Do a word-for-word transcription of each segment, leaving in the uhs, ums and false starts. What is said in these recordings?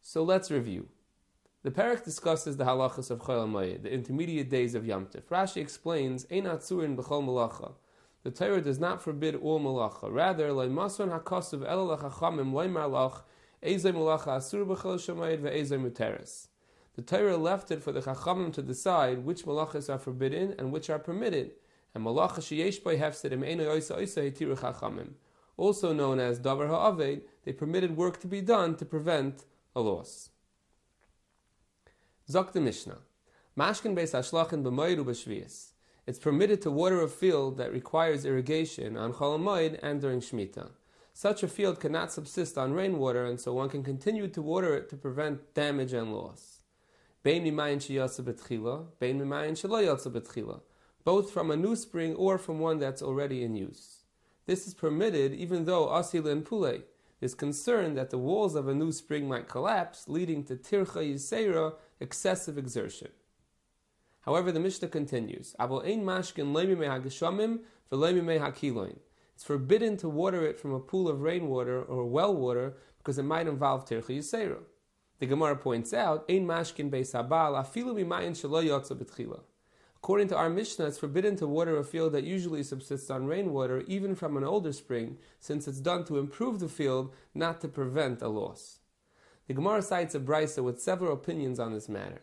So let's review. The parak discusses the halachas of Chol Hamoed, the intermediate days of Yom Tov. Rashi explains, Ein atzurin b'chol malacha. The Torah does not forbid all malacha. Rather, Leimason hakasav ela lechachamim leimar lach ezay malacha asur b'chol Hamoed ve'ezay muteres. The Torah left it for the chachamim to decide which malachas are forbidden and which are permitted. And malacha sheyesh by hefsedim eino yoisa yoisa hetiru chachamim, also known as davar ha'aved, they permitted work to be done to prevent a loss. Zok the Mishnah, Mashkin beis hashlachin b'moed u'b'shviyas. It's permitted to water a field that requires irrigation on Chol Hamoed and during Shemitah. Such a field cannot subsist on rainwater, and so one can continue to water it to prevent damage and loss. Bein mimayin sheyatsa b'tchila, bein mimayin shelo yatsa b'tchila, both from a new spring or from one that's already in use. This is permitted even though Asila and Pule is concerned that the walls of a new spring might collapse, leading to Tircha Yisera, excessive exertion. However, the Mishnah continues, it's forbidden to water it from a pool of rainwater or well water because it might involve Tircha Yisera. The Gemara points out, according to our Mishnah, it's forbidden to water a field that usually subsists on rainwater, even from an older spring, since it's done to improve the field, not to prevent a loss. The Gemara cites a brisa with several opinions on this matter.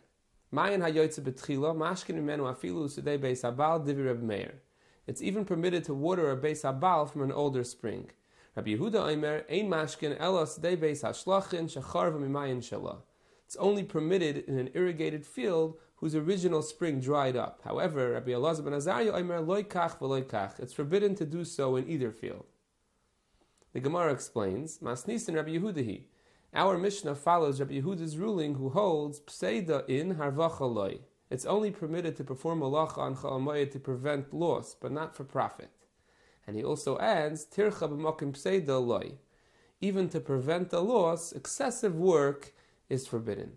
It's even permitted to water a beis habal from an older spring. Rabbi Yehuda Omer, ein mashkin ela sedei beis hashlachin shecharva mimayin shela. It's only permitted in an irrigated field whose original spring dried up. However, Rabbi Elazar ben Azariah Omer, loy kach v'loy kach. It's forbidden to do so in either field. The Gemara explains, Masnisin Rabbi Yehudahi. Our Mishnah follows Rabbi Yehuda's ruling, who holds pseida in harvacha loy. It's only permitted to perform malacha on Chol Hamoed to prevent loss, but not for profit. And he also adds, tircha b'makim pseida loy. Even to prevent a loss, excessive work is forbidden.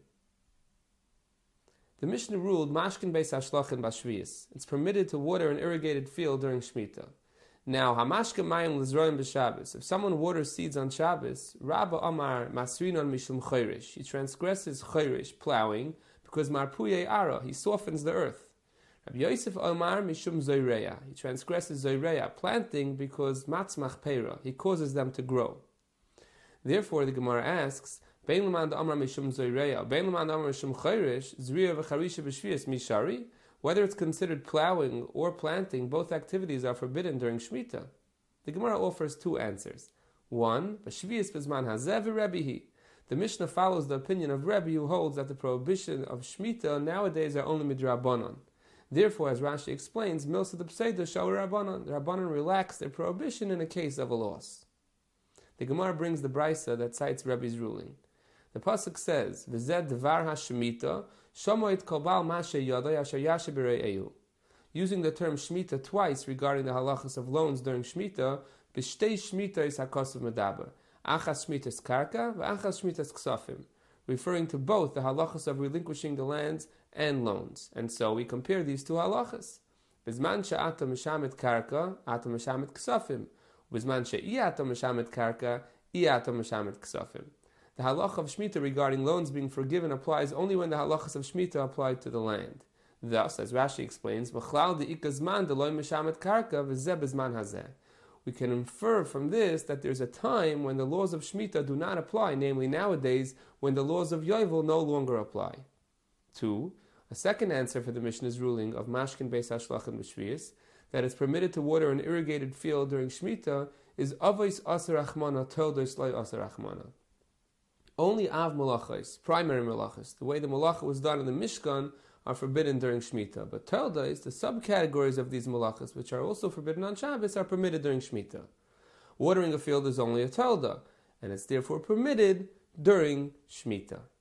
The Mishnah ruled mashkin beis hashlachin b'shviyas. It's permitted to water an irrigated field during Shemitah. Now, hamashka mayim lizroim b'Shabbos. If someone waters seeds on Shabbos, Rabba Amar masrinon mishum chayrish. He transgresses chayrish, plowing, because marpuye ara, he softens the earth. Rabbi Yosef Amar mishum zoyreya. He transgresses zoyreya, planting, because matzmach peira, he causes them to grow. Therefore, the Gemara asks, Bein l'man d'amar mishum zoyreya, bein l'man d'amar mishum chayrish, zriya v'charisha b'shviyas mishari. Whether it's considered plowing or planting, both activities are forbidden during Shemitah. The Gemara offers two answers. One, b'shviyas b'zman hazeh v'rebihi. The Mishnah follows the opinion of Rebbe, who holds that the prohibition of Shemitah nowadays are only midrabanan. Therefore, as Rashi explains, milsa de pseida shal rabbanan. The Rabbanan relaxed their prohibition in a case of a loss. The Gemara brings the brisa that cites Rebbe's ruling. The pasuk says, "V'zed dvar hashmita shamoit kobal mashe yaday asher yashe b'rei'ehu." Using the term shmita twice regarding the halachas of loans during Shemitah, b'shtei shmita is hakasav medaber, achas shmitas karka v'achas shmitas ksafim, referring to both the halachas of relinquishing the lands and loans. And so we compare these two halachas. Bizman she'ata meshamet karka, ata meshamet ksafim. Bizman she'iyata meshamet karka, iyata meshamet ksafim. The halacha of Shemitah regarding loans being forgiven applies only when the halachas of Shemitah apply to the land. Thus, as Rashi explains, we can infer from this that there's a time when the laws of Shemitah do not apply, namely nowadays, when the laws of Yovel no longer apply. Two, a second answer for the Mishnah's ruling of Mashkin beis hashlachin b'shviyas, that it's permitted to water an irrigated field during Shemitah, is avos aser achmana toldos loy aser achmana. Only av malachos, primary malachos, the way the malacha was done in the Mishkan, are forbidden during Shemitah. But teldos, the subcategories of these malachos, which are also forbidden on Shabbos, are permitted during Shemitah. Watering a field is only a telda, and it's therefore permitted during Shemitah.